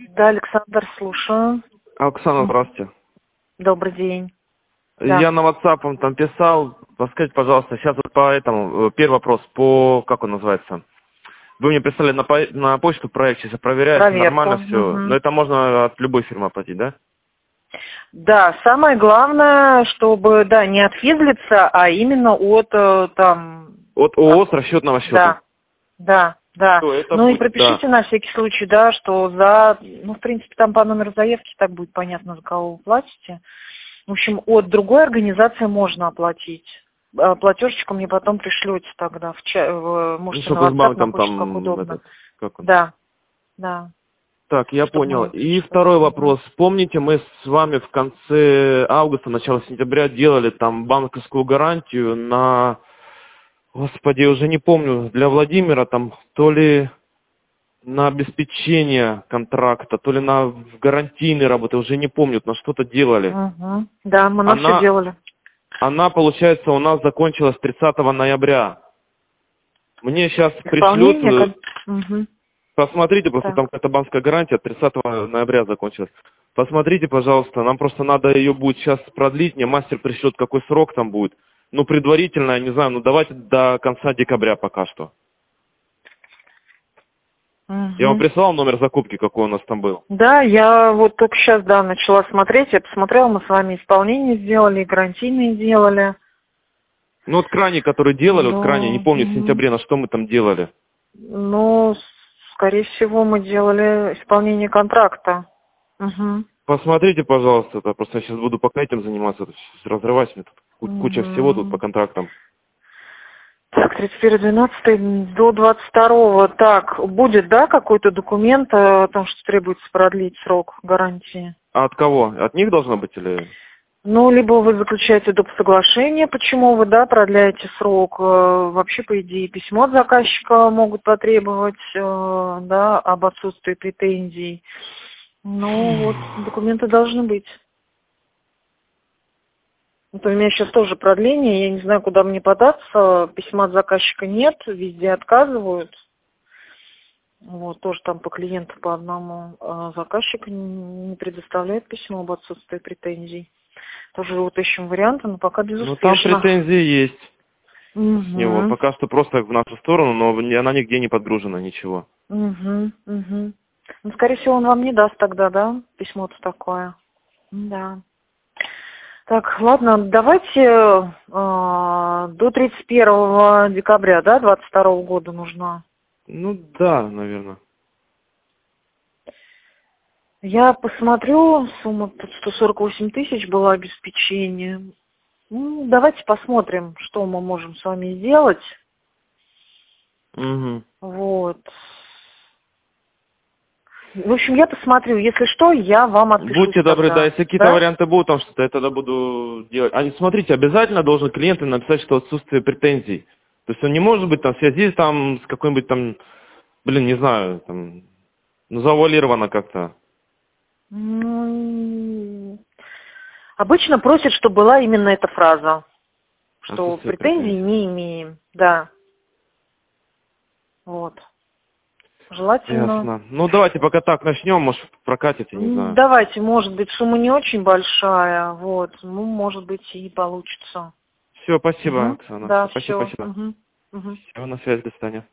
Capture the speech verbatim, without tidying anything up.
Да, Александр, слушаю. Оксана, здравствуйте. Добрый день. Да. Я на WhatsApp вам там писал. Подскажите, пожалуйста, сейчас вот по этому, э, первый вопрос, по, как он называется? Вы мне прислали на, по- на почту проект, сейчас я проверяю, все Проверку. нормально, все. Мгм. Но это можно от любой фирмы оплатить, да? Да, самое главное, чтобы, да, не от физлица, а именно от, э, там... От ООО с расчетного счета. Да, да, да. Всё, это Ну и будет, пропишите да. на всякий случай, да, что за... Ну, в принципе, там по номеру заявки так будет понятно, за кого вы платите. В общем, от другой организации можно оплатить. А платежечку мне потом пришлете тогда. В ча... в- Ну, Можете на чтобы с WhatsApp, на банком почту, как там, удобно. этот, как он. Да, да. Так, я Чтобы понял. мы И пришло. второй Мгм. вопрос. Помните, мы с вами в конце августа, начало сентября делали там банковскую гарантию на, господи, уже не помню, для Владимира там то ли на обеспечение контракта, то ли на гарантийные работы, уже не помню, но что-то делали. Мгм. Да, мы на все Она, делали. она, получается, у нас закончилась тридцатого ноября. Мне сейчас пришлют, Исполнение. э, кон- Мгм. посмотрите, просто там Так. какая-то банковская гарантия тридцатого ноября закончилась. Посмотрите, пожалуйста, нам просто надо ее будет сейчас продлить, мне мастер пришлет, какой срок там будет. Ну, предварительно, я не знаю, ну давайте до конца декабря пока что. Я вам Мгм. прислал номер закупки, какой у нас там был. Да, я вот только сейчас, да, начала смотреть, я посмотрела, мы с вами исполнение сделали, и гарантийные делали. Ну, вот крайне, который делали, вот крайне, не Но, помню, в мгм. сентябре, на что мы там делали. Ну, скорее всего, мы делали исполнение контракта. Мгм. Посмотрите, пожалуйста, это просто я сейчас буду пока этим заниматься, это щас разрывать мне тут ку- куча всего тут по Мгм. контрактам. Так, тридцать первое двенадцатое до двадцать второго. Так, будет, да, какой-то документ э, о том, что требуется продлить срок гарантии? А от кого? От них должно быть или... Ну, либо вы заключаете доп. Соглашение, почему вы, да, продляете срок. Э, Вообще, по идее, письмо от заказчика могут потребовать, э, да, об отсутствии претензий. Ну, вот, документы должны быть. Вот у меня сейчас тоже продление, я не знаю, куда мне податься, письма от заказчика нет, везде отказывают. Вот, тоже там по клиенту по одному, а заказчик не предоставляет письмо об отсутствии претензий. Тоже вот ищем варианты, но пока Ну, там безуспешно. претензии есть с него. Угу, Пока что просто в нашу сторону, но не- она нигде не подгружена, ничего. угу, угу. Ну, скорее всего, он вам не даст тогда, да, письмо-то такое. Да. Так, ладно, давайте э, до тридцать первого декабря, да, двадцать второго года нужна. Ну, да, наверное. Я посмотрю, сумма тут сто сорок восемь тысяч было обеспечение. Ну, давайте посмотрим, что мы можем с вами сделать. Угу. Вот. В общем, я посмотрю. Если что, я вам отпишусь Будьте добры, да, тогда. если какие-то Да? варианты будут, там что-то я тогда буду делать. А, смотрите, обязательно должен клиент им написать, что отсутствие претензий. То есть он не может быть там в связи там с какой-нибудь там, блин, не знаю, там, ну, завуалировано как-то. М, Обычно просят, чтобы была именно эта фраза, что Отсутствие претензий претензий. не имеем. Да. Вот. Желательно. Ясно. Ну, давайте пока так начнем, может, прокатите, не М, знаю. Давайте, может быть, сумма не очень большая, вот, ну, может быть, и получится. Все, спасибо, Угу. Оксана. Да, Всё, спасибо, все. спасибо. Угу. Угу. Все, на связи, до свидания.